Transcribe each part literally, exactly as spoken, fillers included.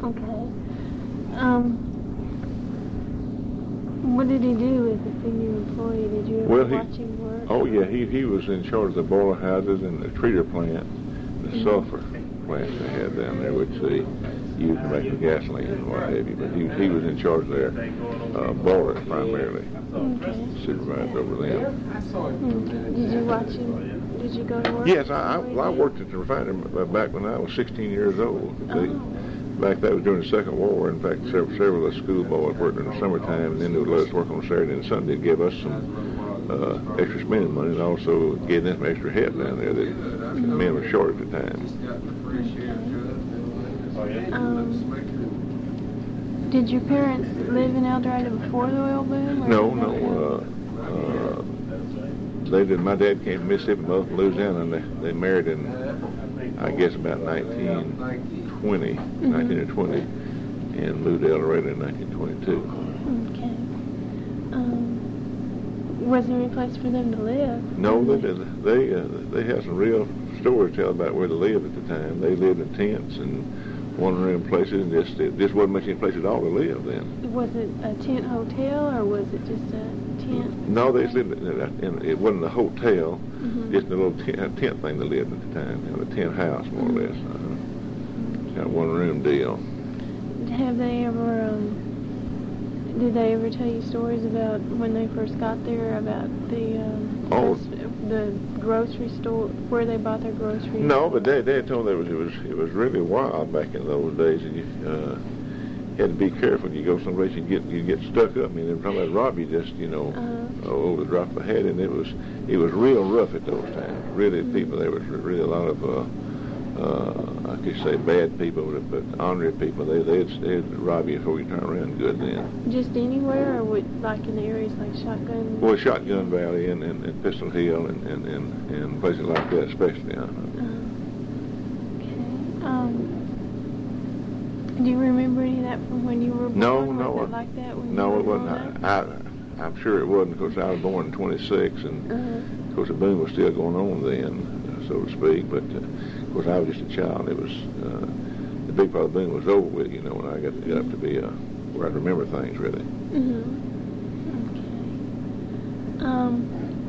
Okay. Um, what did he do as a senior employee? Did you ever well, he, watch him work? Oh, yeah, he, he was in charge of the boiler houses and the treater plant, the mm-hmm. sulfur plants they had down there, which they used to make the gasoline and what have you. But he, he was in charge of their uh, boilers primarily, okay. supervised over them. Mm. Did you watch him? Did you go to work? Yes, I, I, I worked at the refinery back when I was sixteen years old. Oh. Back that was during the Second World War. In fact, several, several of the schoolboys worked in the summertime, and then they would let us work on Saturday and Sunday to give us some uh, extra spending money, and also gave them some extra help down there that mm-hmm. men were short at the time. Okay. Um, did your parents live in El Dorado before the oil boom? Or no, no. Uh, uh, they did. My dad came from Mississippi, mother from Louisiana, and they, they married in, I guess, about nineteen twenty, mm-hmm. nineteen twenty, and moved to El Dorado in nineteen twenty-two. Okay. Um, was there any place for them to live? No, they did. They uh, they had some real stories to tell about where they lived at the time. They lived in tents and one-room places, and just it just wasn't much any place at all to live then. Was it a tent hotel, or was it just a tent? No, they lived in, in it wasn't a hotel, mm-hmm. just a little tent, tent thing they lived at the time, you know, a tent house more or less. Uh-huh. Kind of one-room deal. Have they ever, um, did they ever tell you stories about when they first got there, about the, um, oh. the grocery store, where they bought their groceries? No, but they they told them it was it was it was really wild back in those days, and you uh, had to be careful. You go someplace, you get you get stuck up. I mean, they were talking about rob you just you know uh-huh. over the drop of a hat, and it was it was real rough at those times. Really, mm-hmm. people there was really a lot of. Uh, Uh, I could say bad people, but honorary people, they, they'd, they'd rob you before you turn around good then. Just anywhere, or would, like in areas like Shotgun? Well, Shotgun Valley and, and, and Pistol Hill and, and, and, and places like that especially. Uh-huh. Uh, okay. Um, do you remember any of that from when you were born? No, was no. it like that when no, you were it wasn't. I, I, I'm sure it wasn't, because I was born in twenty-six, and uh-huh. of course the boom was still going on then, so to speak, but uh, of course, I was just a child. It was uh, the big part of the boom was over with, you know, when I got to get up to be uh, where I remember things really. Mm-hmm. Okay. Um,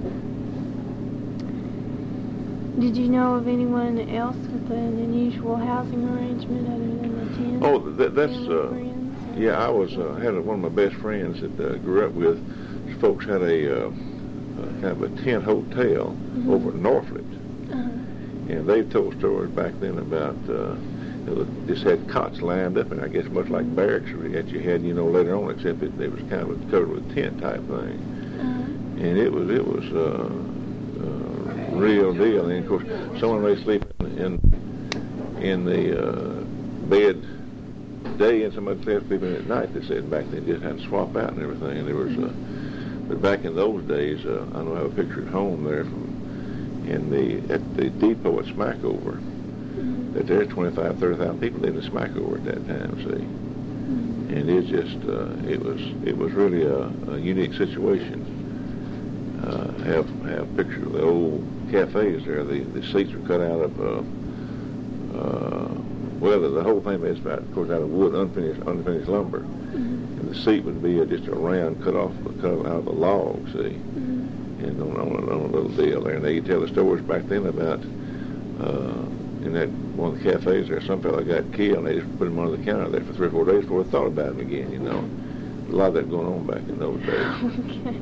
did you know of anyone else with an unusual housing arrangement other than the tent? Oh, that, that's uh, yeah. I was uh, had a, one of my best friends that uh, grew up with. Folks had a uh, uh, kind of a tent hotel mm-hmm. over at Norfolk. And they told stories back then about uh, it just had cots lined up, and I guess much like barracks that you had, you know, later on, except that they was kind of covered with tent type thing. Uh-huh. And it was it was uh, uh, real deal. And of course, someone may sleep in in the uh, bed day, and somebody slept sleeping at night. They said back then, just had to swap out and everything. And there was, uh, but back in those days, uh, I know I have a picture at home there from. In the at the depot at Smackover, mm-hmm. that there twenty-five, thirty thousand people lived in Smackover at that time. See, mm-hmm. and it just uh, it was it was really a, a unique situation. Uh, have have pictures of the old cafes there. The the seats were cut out of uh, uh, well, the, the whole thing is about, of course, out of wood, unfinished unfinished lumber, mm-hmm. and the seat would be just a round cut off cut out of a log. See. Mm-hmm. And on, on, on a little deal there, and they could tell the stories back then about uh, in that one of the cafes there, some fella got killed, and they just put him under the counter there for three or four days before they thought about him again. You know, a lot of that going on back in those days. Okay.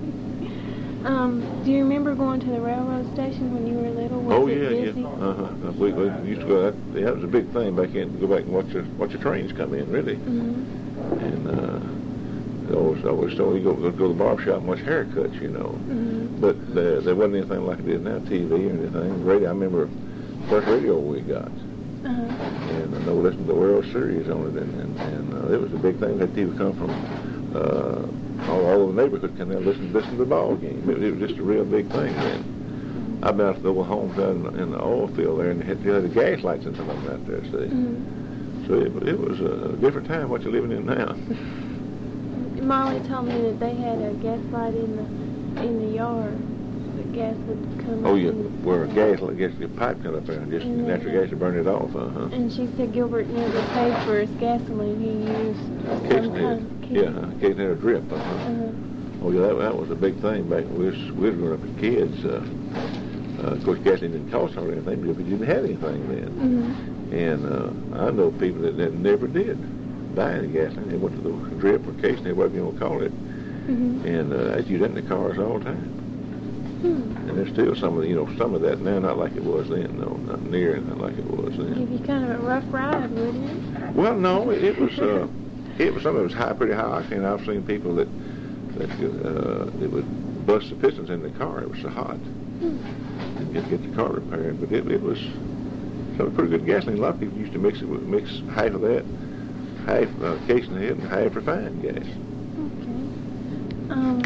Um, do you remember going to the railroad station when you were little? Was oh it yeah, busy? yeah. Uh huh. We, we used to go. That, that was a big thing back in. Go back and watch the watch the trains come in, really. Mm-hmm. And. Uh, Always, always told you go, go to the barber shop and watch haircuts, you know. Mm-hmm. But there, there wasn't anything like it is now, T V or anything. Radio, I remember the first radio we got. Uh-huh. And I know we listened to the World Series on it, and, and, and uh, it was a big thing. That T V would come from uh, all, all over the neighborhood, come down listen, listen to the ball game. It, it was just a real big thing then. I've been out to the old homes out in, in the oil field there, and they had, they had the gas lights and something out there, see. Mm-hmm. So it, it was a different time what you're living in now. Molly told me that they had a gas light in the in the yard. the gas would come Oh, up yeah, and- where gas, I guess the pipe come up there and just And natural then- gas to burn it off, uh-huh. And she said Gilbert never paid for his gasoline. He used some Occasionally, kind it- of yeah, uh, occasionally a drip, uh-huh. Uh-huh. Oh, yeah, that, that was a big thing back when we was, we was growing up as kids. Uh, uh, of course, gasoline didn't cost hardly anything because we didn't have anything then. Mm-hmm. And uh, I know people that, that never did buy any gasoline. They went to the drip or occasionally, whatever you want to call it, Mm-hmm. and uh, they used that in the cars all the time. Hmm. And there's still some of the, you know, some of that now, not like it was then, no, not near anything like it was Give then. you kind of a rough ride, wouldn't it? Well, no, it, it was, uh, it was something that was high, pretty high octane. I've seen people that, that uh, it would bust the pistons in the car. It was so hot. Hmm. And get, get the car repaired. But it, it was some pretty good gasoline. A lot of people used to mix it with, mix half of that, half uh, casing head and half refined gas. Okay. Um,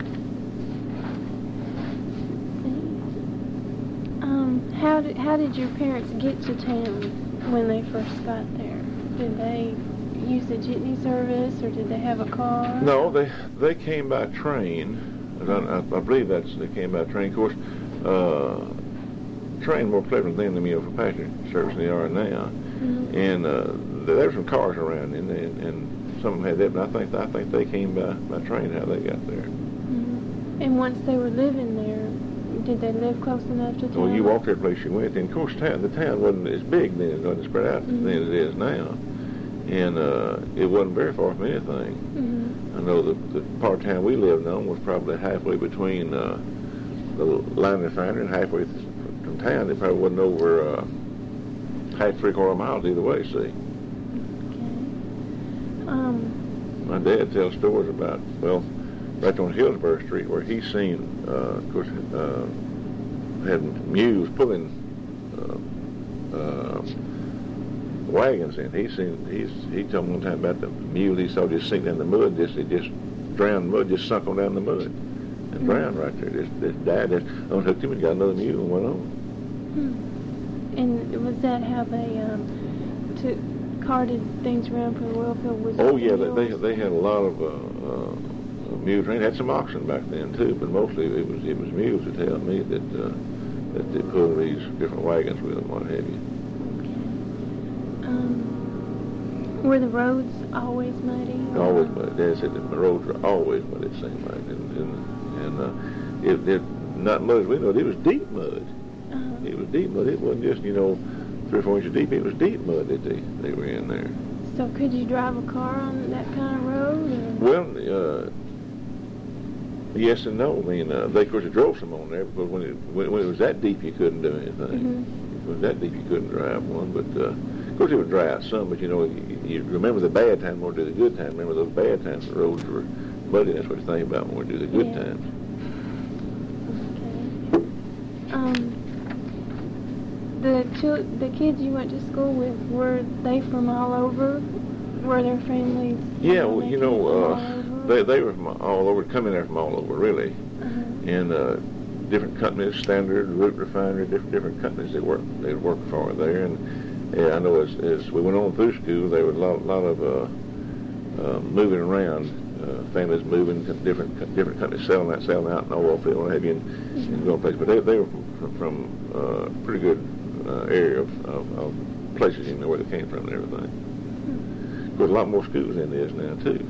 um, how did how did your parents get to town when they first got there? Did they use the jitney service, or did they have a car? No, they they came by train. I, I, I believe that's they came by train. Of course, uh, train more prevalent then than, you know, for passenger service than they are now. Mm-hmm. And uh, there were some cars around, and, and and some of them had that. But I think I think they came by by train. How they got there? Mm-hmm. And once they were living there, did they live close enough to town? Well, you walked every place you went. And of course, town the town wasn't as big then. It wasn't spread out Mm-hmm. than it is now. And uh, it wasn't very far from anything. Mm-hmm. I know the, the part of town we lived on was probably halfway between uh, the line refinery and halfway th- from town. It probably wasn't over uh, half, three quarter miles either way, see. Okay. Um, My dad tells stories about, well, right on Hillsborough Street where he's seen, uh, of course, uh, had mules pulling uh, uh, wagons in. He's seen, he's, he told me one time about the mule he saw just sink down the mud, just, it just drowned mud, just sunk on down the mud and Mm-hmm. drowned right there. Just, just died. Just unhooked him and got another mule and went on. hmm. And was that how they um, took, carted things around for the oil field? Was Oh it yeah, they, they mules? they had a lot of uh, uh, mule train. Had some oxen back then too, but mostly it was it was mules that tell me that uh, that they pulled these different wagons with them, what have you. Um, were the roads always muddy? or- Always muddy. Dad said that the roads were always muddy. It seemed like, and and, and uh, it, it not mud as we know it. It was deep mud. Uh-huh. It was deep mud. It wasn't just, you know, three or four inches deep. It was deep mud that they they were in there. So could you drive a car on that kind of road? Or? Well, uh, yes and no. I mean, uh, they of course drove some on there because when it when, when it was that deep, you couldn't do anything. Mm-hmm. If it was that deep, you couldn't drive one. But uh, of course, it would dry out some. But you know, you, you remember the bad time more than the good time. Remember those bad times, the roads were muddy. That's what you think about when we do the good Yeah. times. Okay. Um, the chil- the kids you went to school with, were they from all over? Were their families? Yeah, from well, the you kids know, from uh, all over? they they were from all over, coming there from all over, really. Uh-huh. And uh, different companies, Standard, Root Refinery, different different companies they work they work for there. And yeah, I know as, as we went on through school, there was a lot, lot of uh, uh, moving around, uh, families moving to different different companies, selling out, selling out, and oil field, what have you, and, Mm-hmm. and going places. But they they were from, from uh, pretty good uh, area of, of, of places, you know, where they came from and everything. Hmm. There's a lot more schools than there is now too.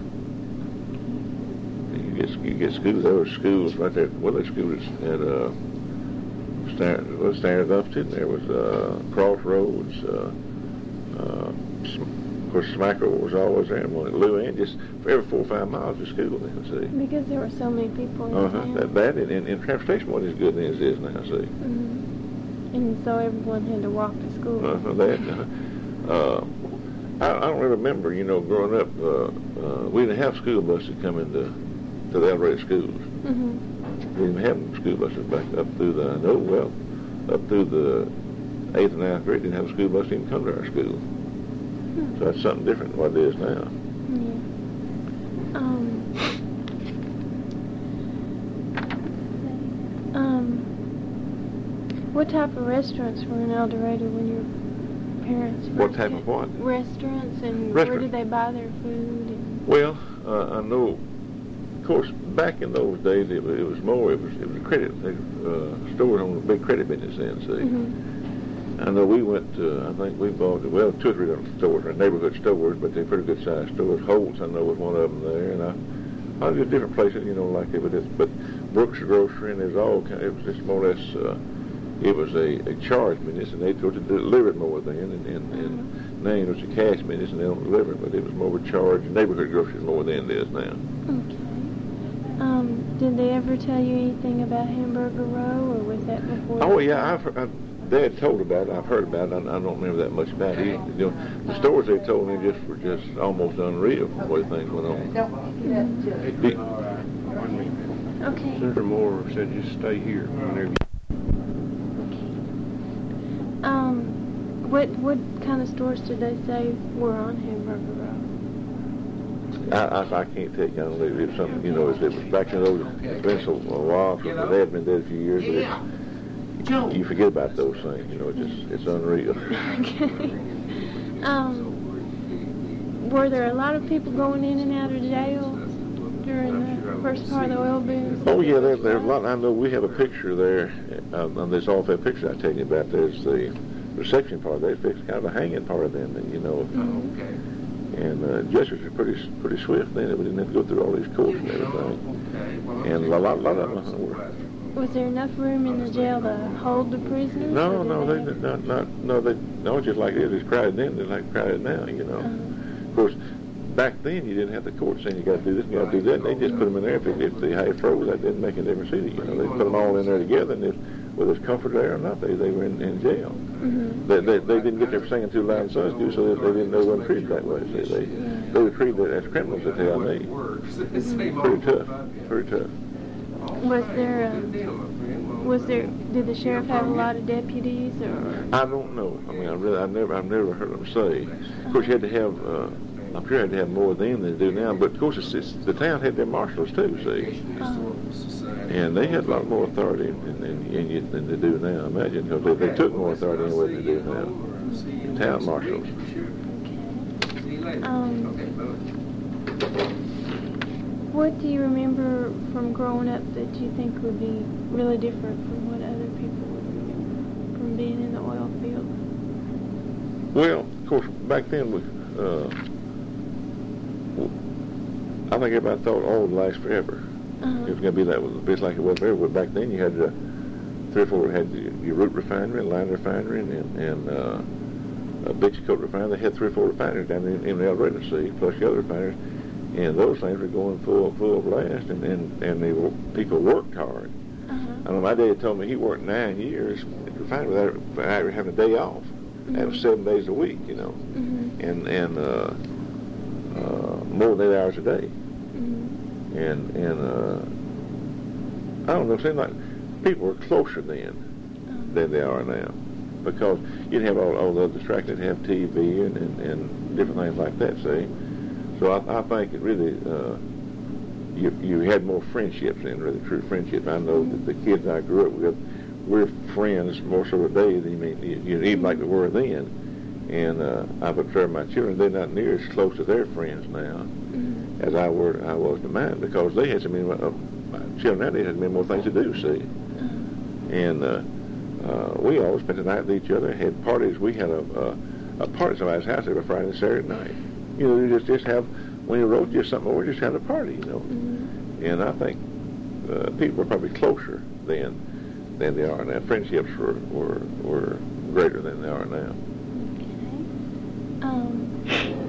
You get you get schools. There were schools right there. Well, there schools at uh, Standard, well, Standard Upton. There was uh, Crossroads. Uh, uh, of course, Smackerel was always there. One at Luann, just for every four or five miles of school. Then see. Because there were so many people in Uh huh. town. That that and, and, and transportation wasn't as good then as it is now. See. Mm-hmm. And so everyone had to walk to school. Uh huh. That. Uh, uh, I, I don't really remember. You know, growing up, uh, uh, we didn't have school buses coming to to the elevated schools. Mm-hmm. We didn't have school buses back up through the, no, well, up through the eighth and ninth grade, didn't have a school bus even come to our school. Hmm. So that's something different than what it is now. Yeah. Um. Um. What type of restaurants were in El Dorado when your parents? What first type came? of what? Restaurants, and where Restaurant. did they buy their food? And, Well, uh, I know, of course, back in those days, it was, it was more. It was it was a credit uh, stores on a big credit business then. See, mm-hmm. I know we went. To, I think we bought well two or three different stores, or neighborhood stores, but they're pretty good sized stores. Holt's, I know, was one of them there, and I, I did different places, you know, like it. But it's, but Brooks Grocery, and it was all kind. It was just more or less. Uh, it was a, a charge business, and they go to deliver it more then, and and. and mm-hmm. Now, you know, it's a cash business and they don't deliver it, but it was more of a charge. Neighborhood groceries more than it is now. Okay. Um, did they ever tell you anything about Hamburger Row, or was that before? Oh, yeah, I've, I've Dad told about it. I've heard about it. I, I don't remember that much about it. You know, the stories they told me just were just almost unreal from the way things went on. Mm-hmm. Be, okay. Senator Moore said just stay here whenever. Okay. Um. What what kind of stores did they say were on Hamburger Row? I, I, I can't tell you. I don't know. It was something, you know, it was back in those, it's been so a while, so they had been dead a few years, but it, you forget about those things, you know, it's just, it's unreal. Okay. Um, were there a lot of people going in and out of jail during the first part of the oil boom? Oh, yeah, there, there's a lot. I know we have a picture there, uh, on this off-air picture I tell you about. There's the reception part. They fixed kind of a hanging part of them, and you know. Mm-hmm. Okay. And uh, justice was pretty pretty swift then. We didn't have to go through all these courts and everything. Okay. Well, and a lot, lot of them were. Was there enough room in the jail to hold the prisoners? No, no, they, they not not no they no just like it is crowded then. They're like crowded now, you know. Uh-huh. Of course, back then you didn't have the court saying you got to do this, you got to do that. They just put them in there. If, it, if the hay froze, that didn't make a difference either. You know, they put them all in there together, and if, whether it's comfort there or not, they they were in, in jail. Mm-hmm. They, they they didn't get their singing too loud and sons do, so they, they didn't know they weren't treated that way. See, they Yeah. they were treated as criminals. They tell me. Mm-hmm. Pretty tough, pretty tough. Was there um, was there did the sheriff have a lot of deputies, or? I don't know. I mean, I really, I never, I've never heard them say. Of course, you had to have. Uh, I'm sure you had to have more then than they do now. But of course, it's, it's, the town had their marshals too. See, Oh. and they had a lot more authority in, in, in you than they do now. Imagine, because they, they took more authority in what they do now. Town marshals. Okay. Um. What do you remember from growing up that you think would be really different from what other people would remember from being in the oil field? Well, of course, back then, we, uh, I think everybody thought oil would last forever. Uh-huh. It was going to be that way, just like it was forever. But back then, you had uh, three or four, had your root refinery, line refinery, and, and uh, a Beach Coat refinery. They had three or four refineries down in, in the El Dorado Sea, plus the other refineries. And those things were going full, full blast, and and, and they were, people worked hard. Uh-huh. I know my dad told me he worked nine years at the refinery without, without having a day off. Mm-hmm. That was seven days a week, you know, Mm-hmm. and and uh, uh, more than eight hours a day. Mm-hmm. And and uh, I don't know, it seemed like people were closer then Uh-huh. than they are now, because you'd have all, all the other distractions, have T V and, and, and different things like that, see. So I, I think it really, uh, you you had more friendships then, really true friendships. I know that the kids I grew up with, we're friends more so today than you mean, you know, even like we were then. And uh, I've observed my children; they're not near as close to their friends now Mm-hmm. as I were I was to mine, because they had so many uh, my children nowadays had many more things to do. See, Uh-huh. and uh, uh, we always spent the night with each other. Had parties. We had a a, a party at somebody's house every Friday and Saturday night. You know, you just, just have, when you wrote just something over, just had a party, you know. Mm-hmm. And I think uh, people were probably closer then than they are now. Friendships were, were, were greater than they are now. Okay. Um.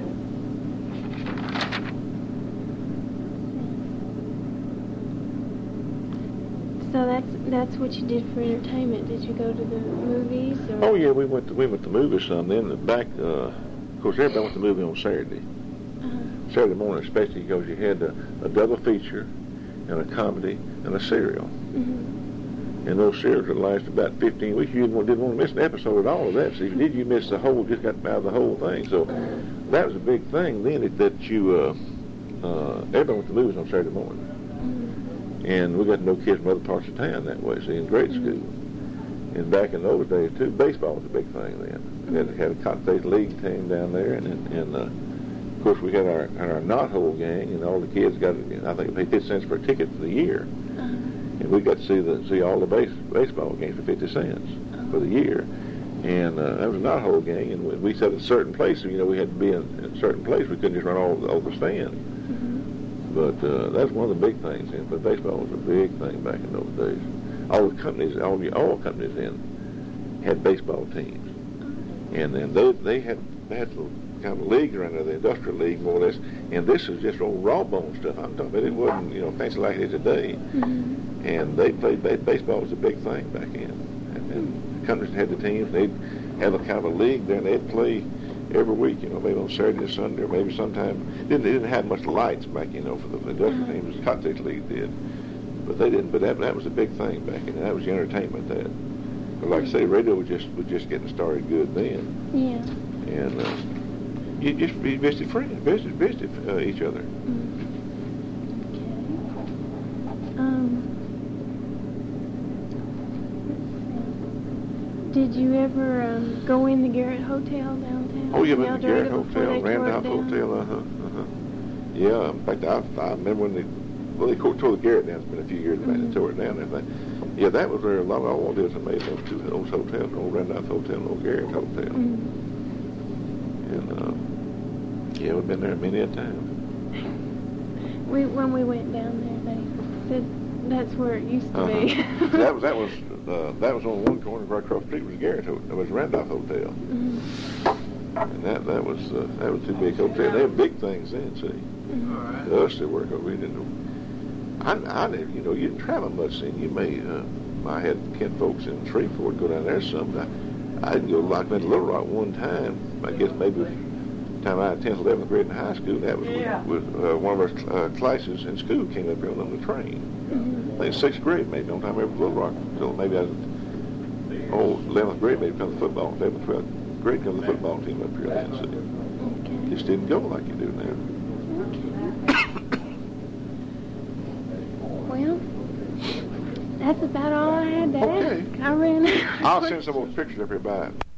So that's that's what you did for entertainment. Did you go to the movies? Or? Oh yeah, we went to, we went to movies some. Then back, uh, of course, everybody went to the movie on Saturday. Uh-huh. Saturday morning, especially because you had a, a double feature, and a comedy, and a serial. Mm-hmm. And those serials would last about fifteen weeks. You didn't want, didn't want to miss an episode at all of that. So if you did, you missed the whole, just got out of the whole thing. So that was a big thing then, that, that you, uh, uh, everybody went to the movies on Saturday morning. Mm-hmm. And we got to know kids from other parts of town that way, see, in grade Mm-hmm. school. And back in those days, too, baseball was a big thing then. We had, had a Cotton State League team down there, and, and uh, of course, we had our had our knothole gang, and all the kids got, I think, paid fifty cents for a ticket for the year, Uh-huh. and we got to see the see all the base, baseball games for fifty cents Uh-huh. for the year. And uh, that was a knothole gang, and we, we set a certain place. You know, we had to be in, in a certain place. We couldn't just run all over the stand. Mm-hmm. But uh, that's one of the big things. And but baseball was a big thing back in those days. All the companies, all the all companies then had baseball teams, and then they they had they had little kind of leagues around there, the industrial league more or less. And this is just old raw bone stuff. I'm talking about. It wasn't, you know, fancy like it is today. Mm-hmm. And they played ba- baseball was a big thing back in. And, and companies had the teams. They'd have a kind of a league there, and they'd play every week. You know, maybe on Saturday or Sunday, or maybe sometime. Didn't they didn't have much lights back, you know, for the industrial Uh-huh. teams. The Cottage League did, but they didn't. But that that was a big thing back in. That was the entertainment. That, but like I say, radio was just was just getting started good then. Yeah. And uh, you just you visited friends, visited visited uh, each other. Mm. Okay. Um. Did you ever um, go in the Garrett Hotel downtown? Oh, yeah, but the Eldorado Garrett before Hotel, they tore it Randolph down? Hotel, uh-huh, uh-huh. Yeah, in fact, I, I remember when they, well, they tore the Garrett down. It's been a few years back. Mm-hmm. They tore it down and everything. Yeah, that was where a lot of all did was made those two those hotels, old Randolph Hotel and old Garrett Hotel. Mm-hmm. And, uh, yeah, we've been there many a time. We, when we went down there, they said that's where it used to Uh-huh. be. that was, that was, uh, that was on one corner right across the street was Garrett Hotel. That was Randolph Hotel. Mm-hmm. And that, that was, uh, that was two big hotels. They had big things then, see. Mm-hmm. To us, they were, we didn't know. I, I didn't, you know, you didn't travel much then. You may, uh, I had kin folks in Shreveport go down there some. I, I'd go like that to Little Rock one time. I guess maybe the time I had tenth, eleventh grade in high school. That was Yeah. with, with uh, one of our cl- uh, classes in school came up here on the train. Mm-hmm. I think sixth grade maybe. One time I ever Little Rock until maybe I was, oh, eleventh grade maybe come the football. eleventh, twelfth grade come the football team up here then. See. Okay. Just didn't go like you do now. Well, that's about all I had to Okay. ask. I ran out. I'll send some more pictures of everybody.